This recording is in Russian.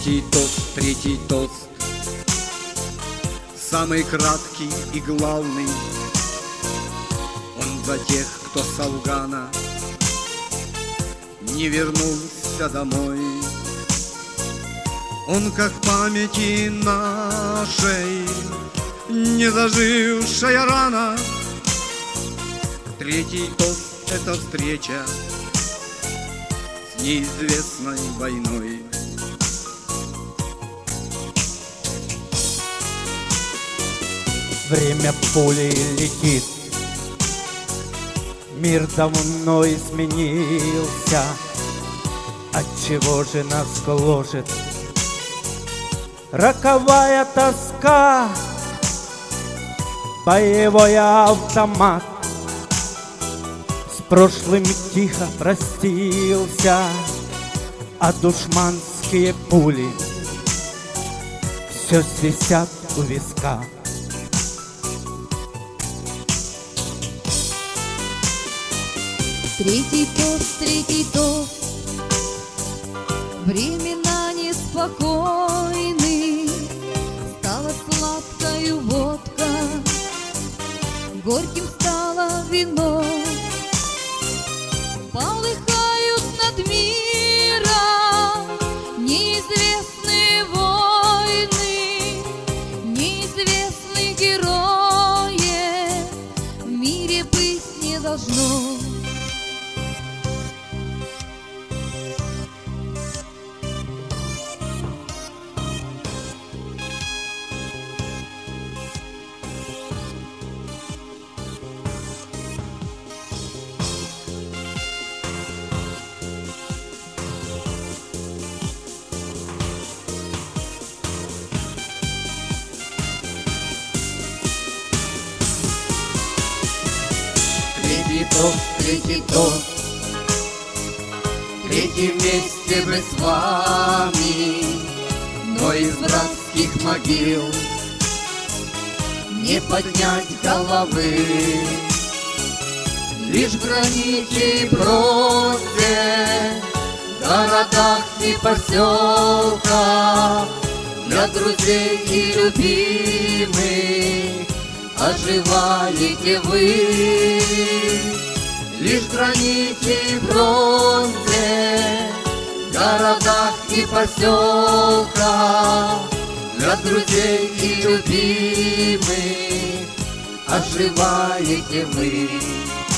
третий тост, самый краткий и главный. Он за тех, кто с Афгана не вернулся домой. Он как памяти нашей не зажившая рана. Третий тост — это встреча с неизвестной войной. Время пулей летит, мир давно изменился. Отчего же нас гложет роковая тоска? Боевой автомат с прошлым тихо простился, а душманские пули все свистят у виска. Третий тост, времена неспокойны, стала сладкою водка, горьким стало вино. Полыхают над миром неизвестные войны, неизвестных героев в мире быть не должно. Третий тост, третий вместе бы с вами, но из братских могил не поднять головы. Лишь в граните и бронзе, в городах и поселках для друзей и любимых оживаете вы. Лишь в граните и бронзе, в городах и поселках для друзей и любимых оживаете вы.